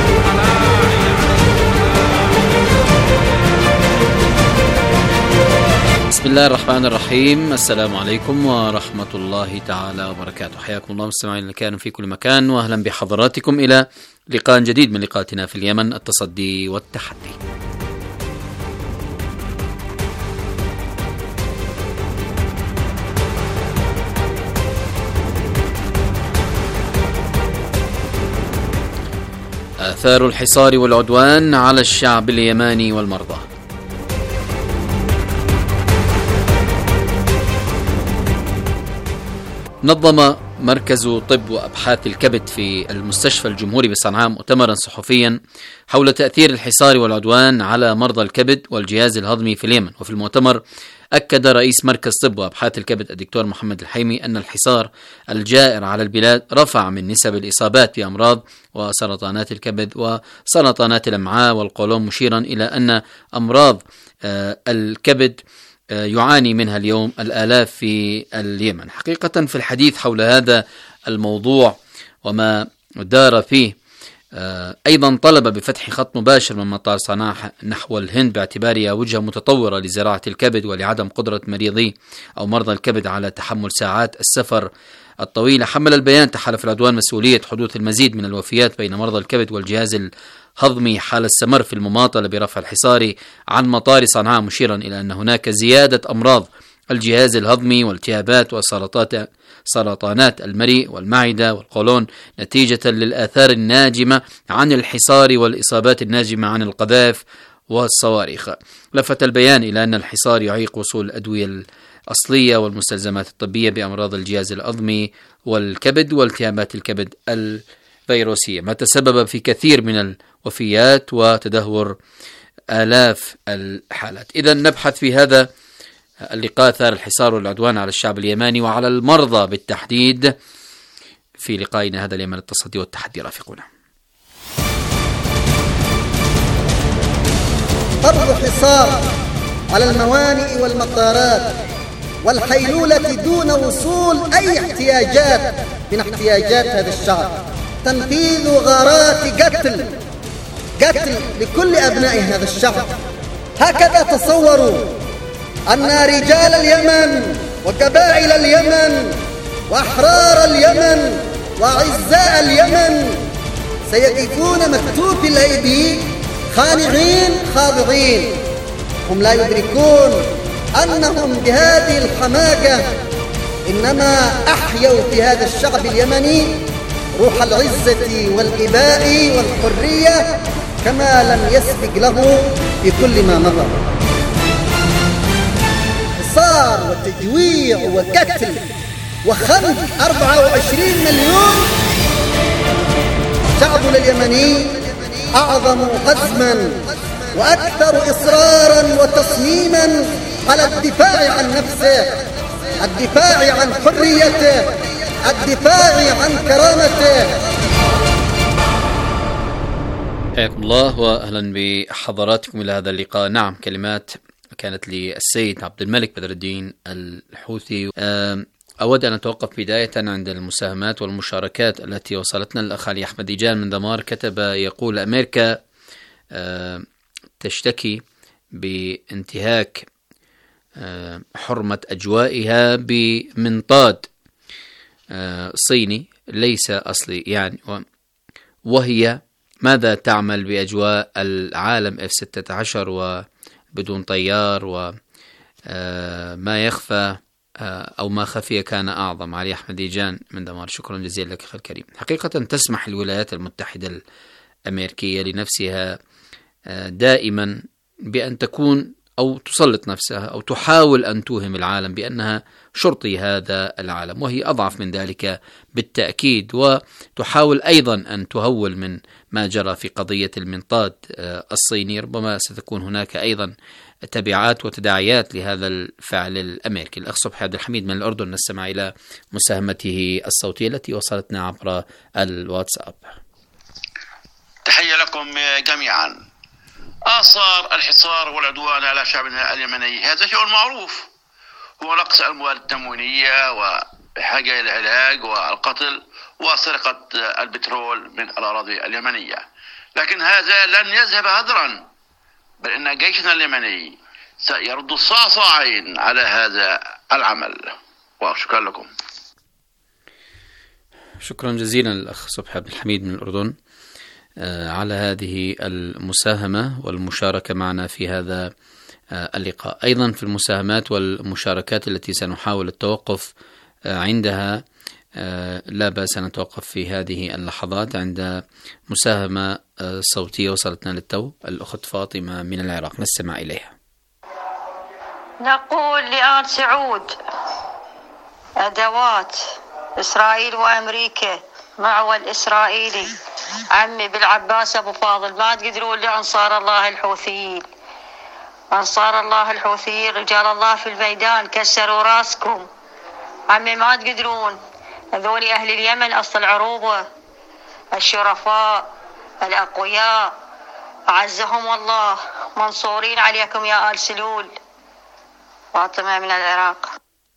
بسم الله الرحمن الرحيم. السلام عليكم ورحمة الله تعالى وبركاته. حياكم الله مستمعين اللي كانوا في كل مكان، وأهلا بحضراتكم إلى لقاء جديد من لقاءاتنا في اليمن، التصدي والتحدي. آثار الحصار والعدوان على الشعب اليماني والمرضى. نظم مركز طب وأبحاث الكبد في المستشفى الجمهوري بصنعاء مؤتمرا صحفيا حول تأثير الحصار والعدوان على مرضى الكبد والجهاز الهضمي في اليمن. وفي المؤتمر أكد رئيس مركز طب وأبحاث الكبد الدكتور محمد الحيمي أن الحصار الجائر على البلاد رفع من نسب الإصابات بأمراض وسرطانات الكبد وسرطانات الأمعاء والقولون، مشيرا إلى أن أمراض الكبد يعاني منها اليوم الآلاف في اليمن. حقيقة في الحديث حول هذا الموضوع وما دار فيه، أيضا طلب بفتح خط مباشر من مطار صنعاء نحو الهند باعتبارها وجهة متطورة لزراعة الكبد ولعدم قدرة مريضي أو مرضى الكبد على تحمل ساعات السفر الطويلة. حمل البيان تحالف العدوان مسؤولية حدوث المزيد من الوفيات بين مرضى الكبد والجهاز الهضمي حال استمر في المماطلة برفع الحصار عن مطار صنعاء، مشيرا إلى أن هناك زيادة أمراض الجهاز الهضمي والتهابات وسرطانات سرطانات المريء والمعدة والقولون نتيجة للآثار الناجمة عن الحصار والإصابات الناجمة عن القذائف والصواريخ. لفت البيان إلى أن الحصار يعيق وصول الأدوية الأصلية والمستلزمات الطبية بأمراض الجهاز الهضمي والكبد والتهابات الكبد الفيروسية، ما تسبب في كثير من الوفيات وتدهور آلاف الحالات. إذن نبحث في هذا اللقاء آثار الحصار والعدوان على الشعب اليماني وعلى المرضى بالتحديد في لقائنا هذا اليمن، التصدي والتحدي. رافقنا. فرض حصار على الموانئ والمطارات والحيلولة دون وصول أي احتياجات من احتياجات هذا الشعب، تنفيذ غارات قتل قتل لكل أبناء هذا الشعب. هكذا تصوروا أن رجال اليمن وقبائل اليمن وأحرار اليمن وأعزاء اليمن سيقفون مكتوفي الأيدي خانعين خاضعين. هم لا يدركون أنهم بهذه الحماقة إنما أحيوا في هذا الشعب اليمني روح العزة والإباء والحرية كما لم يسبق له في كل ما مضى. حصار وتجويع وقتل وخنق أربعة وعشرين مليون. شعبنا اليمني أعظم عزما وأكثر إصرارا وتصميما على الدفاع عن نفسه، الدفاع عن حريته، الدفاع عن كرامته. حياكم الله وأهلا بحضراتكم إلى هذا اللقاء. نعم، كلمات كانت للسيد عبد الملك بدر الدين الحوثي. أود أن أتوقف بداية عند المساهمات والمشاركات التي وصلتنا. الأخ علي أحمد ديجان من دمار كتب يقول: أمريكا تشتكي بانتهاك حرمة أجوائها بمنطاد صيني ليس أصلي، يعني وهي ماذا تعمل بأجواء العالم إف ستة عشر وبدون طيار، وما يخفى أو ما خفي كان أعظم. علي أحمد ديجان من دمار، شكرا جزيلا لك أخي الكريم. حقيقة تسمح الولايات المتحدة الأمريكية لنفسها دائما بأن تكون أو تسلط نفسها أو تحاول أن توهم العالم بأنها شرطي هذا العالم، وهي أضعف من ذلك بالتأكيد، وتحاول أيضا أن تهول من ما جرى في قضية المنطاد الصيني. ربما ستكون هناك أيضا تبعات وتداعيات لهذا الفعل الأمريكي. الأخ صبحي عبد الحميد من الأردن نستمع إلى مساهمته الصوتية التي وصلتنا عبر الواتساب. تحية لكم جميعا. آثار الحصار والعدوان على شعبنا اليمني هذا شيء معروف، هو نقص المواد التموينية وحاجة إلى العلاج والقتل وسرقة البترول من الأراضي اليمنية، لكن هذا لن يذهب هدرا، بل إن جيشنا اليمني سيرد الصاصعين على هذا العمل. وشكرا لكم. شكرا جزيلا الأخ صبحي عبد الحميد من الأردن على هذه المساهمة والمشاركة معنا في هذا اللقاء. أيضا في المساهمات والمشاركات التي سنحاول التوقف عندها، لا بأس أن نتوقف في هذه اللحظات عند مساهمة صوتية وصلتنا للتو. الأخت فاطمة من العراق نستمع إليها. نقول لآل سعود أدوات إسرائيل وأمريكا معول إسرائيلي عمي بالعباس أبو فاضل، ما تقدرون لأنصار الله الحوثيين. أنصار الله الحوثيين رجال الله في الميدان كسروا راسكم عمي، ما تقدرون. هذول أهل اليمن أصل العروبة الشرفاء الأقوياء، أعزهم الله، منصورين عليكم يا آل سلول. فاطمة من العراق.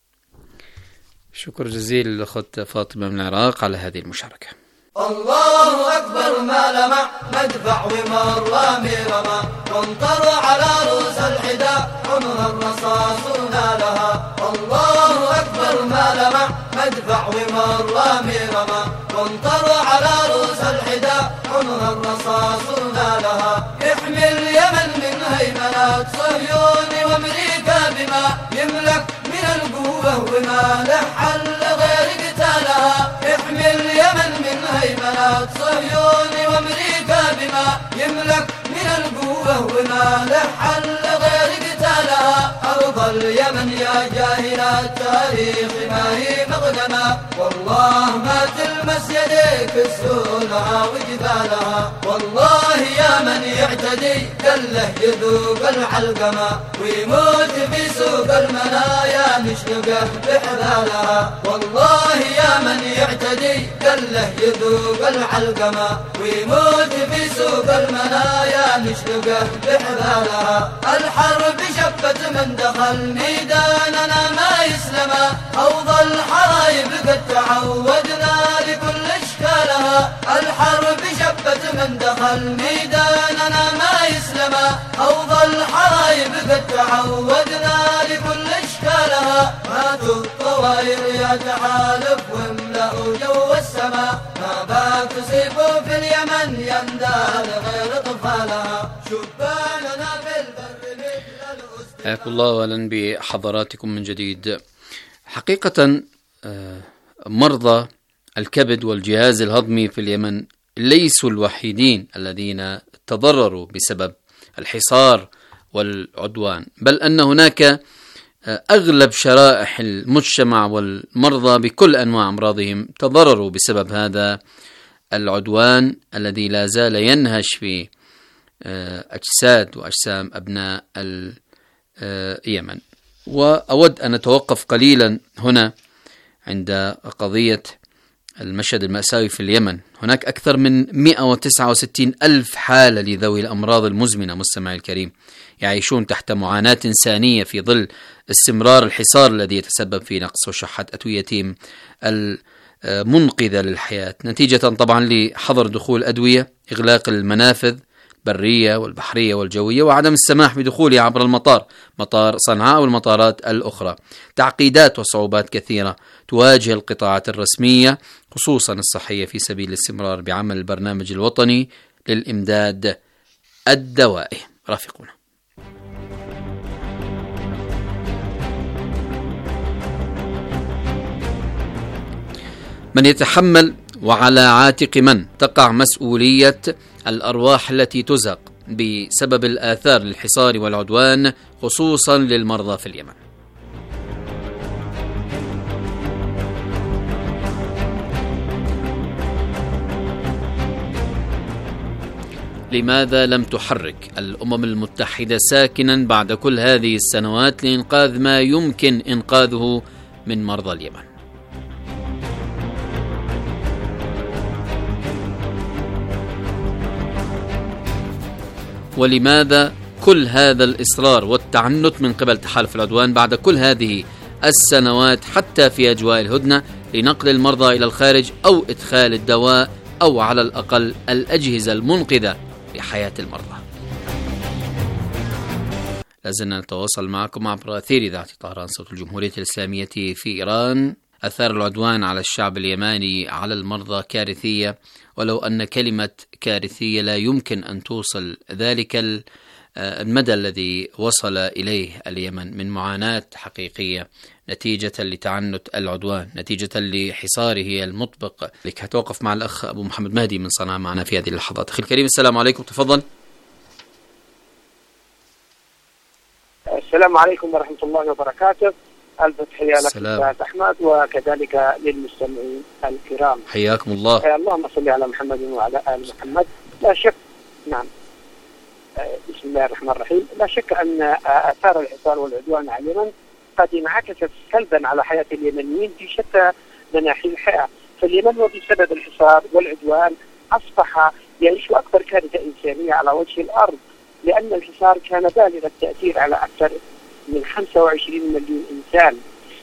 شكر جزيل للأخت فاطمة من العراق على هذه المشاركة. الله أكبر ما لمع مدفع ومر رامي رمى، وانطر على رؤوس الحداء عمر الرصاص نالها. الله أكبر ما لمع مدفع ومر رامي رمى، وانطر على رؤوس الحداء عمر الرصاص نالها. يحمي اليمن من هيمنات صهيون وامريكا بما يملك من القوة وما له حل غير قتالها. يحمي اليمن من هيمنات صهيون وامريكا بما يملك من القوة وما له حل غير قتالها. أرض اليمن يا جاهل التاريخ ما هي مغنمة، والله ما تلمس يديك السولها وجبالها. والله يا من يعتدي كله يذوق العلقمة، ويموت في سوق المنايا نشنقه بحبالها. والله يا من يعتدي كله يذوق العلقمة، ويموت في سوق المنايا نشنقه بحبالها. الحرب شفت من دخل ميداننا ما يسلم، خوض الحرايب قد تعودنا لكل اشكالها. الحرب شفت من دخل ميداننا ما يسلم، خوض الحرايب قد تعودنا لكل اشكالها. ماتوا الطواير يا تحالف واملأوا جو السماء، ما باك تصيبوا في اليمن يندال غير طفالها. شباننا في البر حياكم الله واهلا بحضراتكم من جديد. حقيقة مرضى الكبد والجهاز الهضمي في اليمن ليسوا الوحيدين الذين تضرروا بسبب الحصار والعدوان، بل أن هناك أغلب شرائح المجتمع والمرضى بكل أنواع أمراضهم تضرروا بسبب هذا العدوان الذي لا زال ينهش في أجساد وأجسام أبناء اليمن. وأود أن أتوقف قليلا هنا عند قضية المشهد المأساوي في اليمن. هناك أكثر من مئة وتسعة وستين ألف حالة لذوي الأمراض المزمنة مستمعي الكريم يعيشون تحت معاناة إنسانية في ظل استمرار الحصار الذي يتسبب في نقص وشحة أدويتهم المنقذة للحياة، نتيجة طبعا لحظر دخول أدوية، إغلاق المنافذ البرية والبحرية والجوية، وعدم السماح بدخولها عبر المطار مطار صنعاء والمطارات الأخرى. تعقيدات وصعوبات كثيرة تواجه القطاعات الرسمية خصوصا الصحية في سبيل الاستمرار بعمل البرنامج الوطني للإمداد الدوائي. رافقونا. من يتحمل وعلى عاتق من تقع مسؤولية الأرواح التي تزهق بسبب الآثار للحصار والعدوان خصوصا للمرضى في اليمن. لماذا لم تحرك الأمم المتحدة ساكنا بعد كل هذه السنوات لإنقاذ ما يمكن إنقاذه من مرضى اليمن؟ ولماذا كل هذا الإصرار والتعنت من قبل تحالف العدوان بعد كل هذه السنوات حتى في أجواء الهدنة لنقل المرضى إلى الخارج أو إدخال الدواء أو على الأقل الأجهزة المنقذة لحياة المرضى؟ لازلنا نتواصل معكم عبر أثير إذاعة طهران صوت الجمهورية الإسلامية في إيران. أثار العدوان على الشعب اليماني على المرضى كارثية، ولو أن كلمة كارثية لا يمكن أن توصل ذلك المدى الذي وصل إليه اليمن من معاناة حقيقية نتيجة لتعنت العدوان، نتيجة لحصاره المطبق. لك هتوقف مع الأخ أبو محمد مهدي من صنعاء معنا في هذه اللحظات. أخي الكريم السلام عليكم، تفضل. السلام عليكم ورحمة الله وبركاته. ألف تحية لك أستاذ أحمد وكذلك للمستمعين الكرام. حياكم الله. اللهم صل على محمد وعلى آل محمد. لا شك نعم بسم الله الرحمن الرحيم. لا شك أن آثار الحصار والعدوان على اليمن قد انعكست سلبا على حياة اليمنيين في شتى مناحي الحياة. فاليمن وبسبب الحصار والعدوان أصبح يعيش أكبر كارثة إنسانية على وجه الأرض، لأن الحصار كان بالغ التأثير على أكثر من خمسة وعشرين مليون إنسان.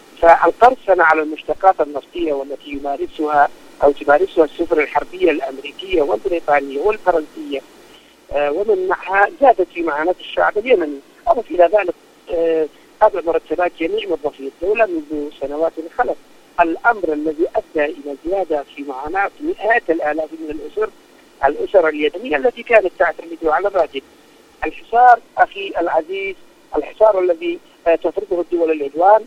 فالقرصنة على المشتقات النفطية والتي يمارسها أو تمارسها السفن الحربية الأمريكية والبريطانية والفرنسية آه ومن معها زادت في معاناة الشعب اليمني. أضف إلى ذلك هذا آه مرتبات جميع موظفي الدولة منذ سنوات خلت، الأمر الذي أدى إلى زيادة في معاناة مئات الآلاف من الأسر الأسر اليمنية التي كانت تعتمد على الراتب. الحصار أخي العزيز، الحصار الذي آه تفرضه الدول العدوان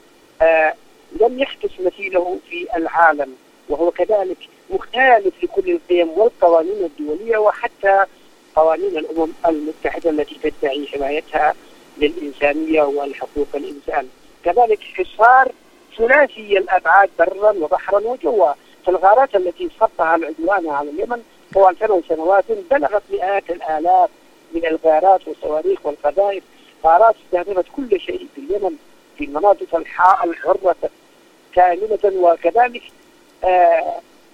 آه لم يحدث مثيله في العالم، وهو كذلك مخالف لكل القيم والقوانين الدولية وحتى قوانين الأمم المتحدة التي تدعي حمايتها للإنسانية والحقوق الإنسان. كذلك حصار ثلاثي الأبعاد برا وبحرا وجوا. فالغارات التي صبها العدوان على اليمن طوال ثمان سنوات بلغت مئات الآلاف من الغارات والصواريخ والقذائف، غارات استهدفت كل شيء في اليمن في المناطق الحرة كاملة. وكذلك آه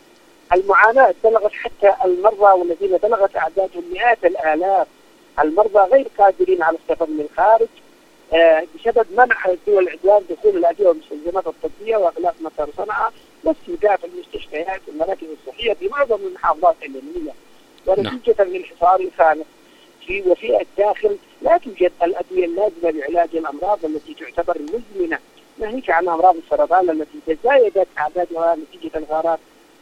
المعاناة بلغت حتى المرضى والذين بلغت أعدادهم مئات الآلاف. المرضى غير قادرين على السفر من الخارج آه بسبب منع دول العدوان دخول الأدوية والمستلزمات الطبية وإغلاق مطار صنعاء واستهداف المستشفيات والمراكز الصحية في معظم المحافظات اليمنية. ونتيجة للحصار الخانق في وفي الداخل لا توجد الأدوية اللازمة لعلاج الأمراض التي تعتبر مزمنة، ناهيك عن أمراض السرطان التي تزايدت أعدادها نتيجة الغارات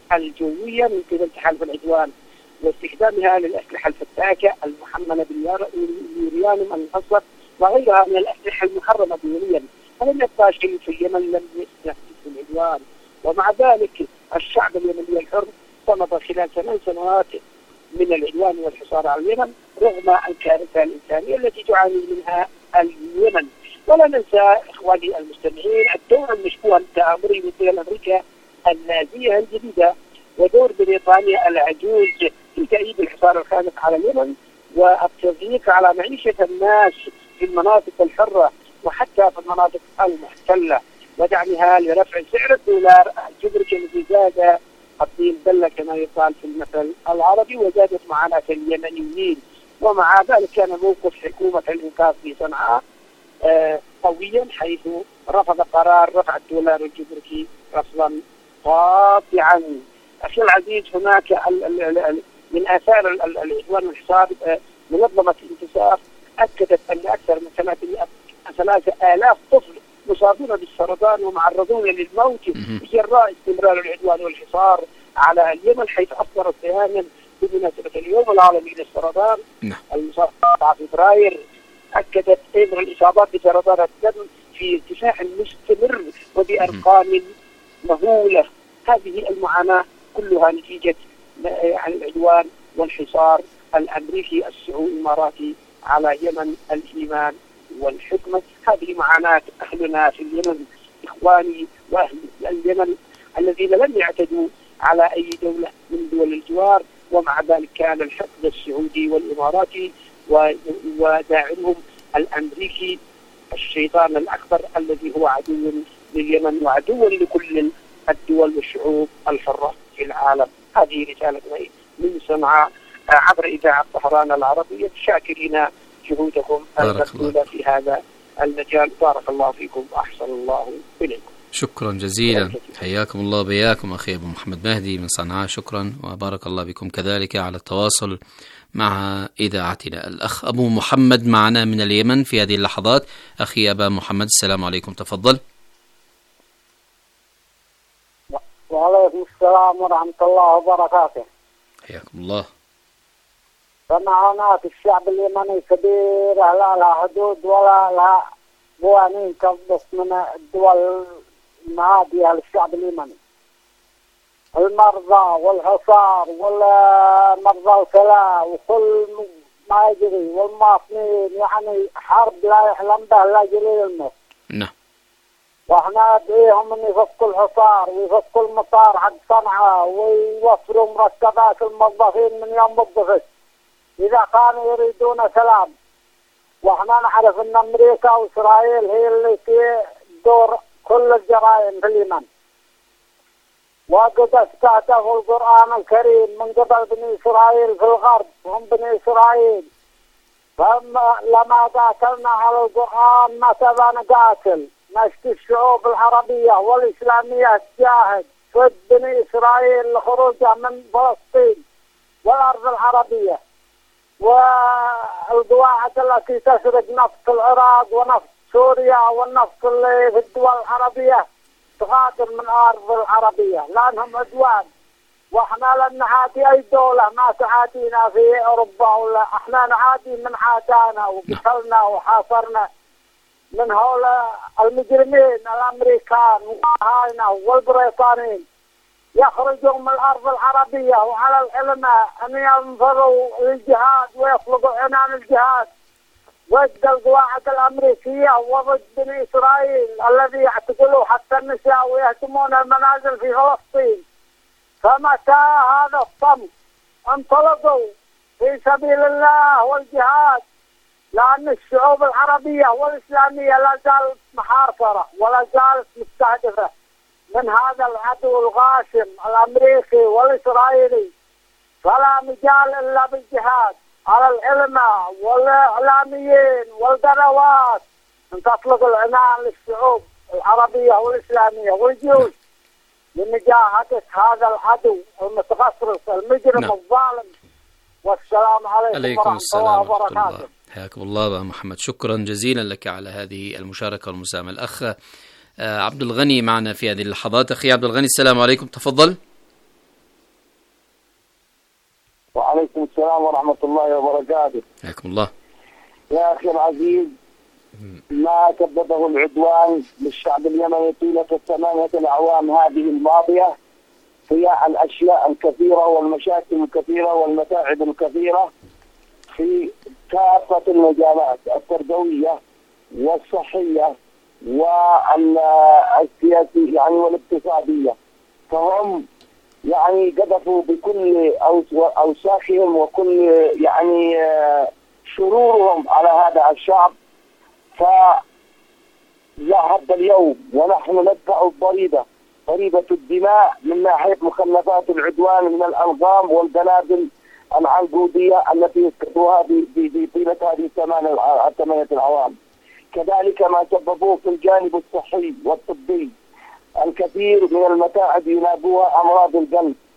الجوية من قبل تحالف العدوان واستخدامها للأسلحة الفتاكة المحملة باليورانيوم المخصب وغيرها من الأسلحة المحرمة دوليا. فلم يبقى شيء في اليمن لم يستهدف العدوان، ومع ذلك الشعب اليمني الحر صمد خلال ثمان سنوات من العدوان والحصار على اليمن رغم الكارثة الإنسانية التي تعاني منها اليمن. ولا ننسى إخواني المستمعين الدور المشبوه التآمري من قبل أمريكا النازية الجديدة ودور بريطانيا العجوز في تأييد الحصار الخانق على اليمن والتضييق على معيشة الناس في المناطق الحرة وحتى في المناطق المحتلة ودعمها لرفع سعر الدولار الجبري الذي زاد الطين بلة كما يقال في المثل العربي وزادت معاناة اليمنيين. ومع ذلك كان موقف حكومة الإنقاذ في صنعاء آه قويا حيث رفض قرار رفع الدولار الجبري رفضا قاطعا. أخي العزيز هناك ال ال ال من آثار العدوان والحصار آه منظمة الانتصار أكدت أن أكثر من ثلاثة آلاف طفل مصابون بالسرطان ومعرضون للموت بجراء استمرار العدوان والحصار على اليمن، حيث أصدرت بيانا بمناسبة اليوم العالمي للسرطان المصاب في فبراير أكدت أن الإصابات بسرطان الدم في ارتفاع مستمر وبأرقام مهولة. هذه المعاناة كلها نتيجة عن العدوان والحصار الأمريكي السعودي الإماراتي على يمن الإيمان والحكمة. هذه معاناة أهلنا في اليمن، إخواني وأهل اليمن الذين لم يعتدوا على أي دولة من دول الجوار، ومع ذلك كان الحقد السعودي والإماراتي وداعمهم الأمريكي الشيطان الأكبر الذي هو عدو لليمن وعدو لكل الدول والشعوب الحرة في العالم. هذه رسالتنا من صنعاء عبر إذاعة طهران العربية، شاكرين جهودكم المبذولة في هذا المجال. بارك الله فيكم وأحسن الله إليكم. شكرا جزيلا، حياكم الله بياكم أخي أبو محمد مهدي من صنعاء. شكرا وبارك الله بكم كذلك على التواصل مع إذاعتنا. الأخ أبو محمد معنا من اليمن في هذه اللحظات. أخي أبا محمد السلام عليكم، تفضل. وعليكم السلام ورحمة الله وبركاته. حياكم الله. فمعاناة الشعب اليمني كبيرة، لا لها حدود ولا لها قوانين تضبط من الدول المعادية للشعب اليمني. المرضى والحصار والمرضى الكلى وكل ما يجري والمواطنين، يعني حرب لا يحلم به لا جليل الموت. نعم. واحنا ندعيهم ان يفكوا الحصار ويفكوا المطار حق صنعاء ويوفروا مرتبات الموظفين من يوم الضغط اذا كانوا يريدون سلام. واحنا نعرف ان امريكا واسرائيل هي اللي تدور كل الجرائم في اليمن، وقد استهدفوا القرآن الكريم من قبل بني إسرائيل في الغرب، هم بني إسرائيل. فلما قاتلنا على القرآن ما تبى نقاتل، نشتي الشعوب العربية والإسلامية تجاهد ضد بني إسرائيل لخروجها من فلسطين والأرض العربية، والقواعد التي تسرق نفط العراق ونفط سوريا والنفط اللي في الدول العربية تغادر من الأرض العربية لأنهم عدوان. وإحنا لن نعادي أي دولة ما تعادينا في أوروبا، ولا إحنا نعادي من عادانا وقتلنا وحاصرنا من هؤلاء المجرمين الأمريكان والهاينة والبريطانيين. يخرجوا من الأرض العربية وعلى العلماء أن ينظروا للجهاد ويطلقوا عنان الجهاد ضد القواعد الأمريكية وضد بني إسرائيل الذي يعتقلوا حتى النساء ويهدمون المنازل في فلسطين. فمتى هذا الصمت؟ انطلقوا في سبيل الله والجهاد، لأن الشعوب العربية والإسلامية لا زالت محاصرة ولا زالت مستهدفة من هذا العدو الغاشم الأمريكي والإسرائيلي. فلا مجال إلا بالجهاد على العلماء والإعلاميين والقنوات أن تطلق العنان للشعوب العربية والإسلامية والجيوش لمجاهدة هذا العدو المتغطرس المجرم نعم. الظالم. والسلام عليكم, عليكم ورحمة السلام الله ورحمة وبركاته. الله. حياكم الله أبا محمد، شكرا جزيلا لك على هذه المشاركة والمساهمة. الأخ عبد الغني معنا في هذه اللحظات. أخي عبد الغني السلام عليكم، تفضل. وعليكم السلام ورحمة الله وبركاته. حياكم الله. يا أخي العزيز، ما سببه العدوان للشعب اليمني طيلة الثمانية الأعوام هذه الماضية هي الأشياء الكثيرة والمشاكل الكثيرة والمتاعب الكثيرة في كافة المجالات التربوية والصحية والسياسية يعني والاقتصادية. فهم يعني قذفوا بكل أوساخهم وكل يعني شرورهم على هذا الشعب. فلحد اليوم ونحن ندفع الضريبة، ضريبة الدماء من ناحية مخلفات العدوان من الألغام والقنابل العنقودية التي يسقطوها بطيلة هذه الثمانية العوام. كذلك ما سببوه في الجانب الصحي والطبي الكثير من المتاعب ينابوها أمراض القلب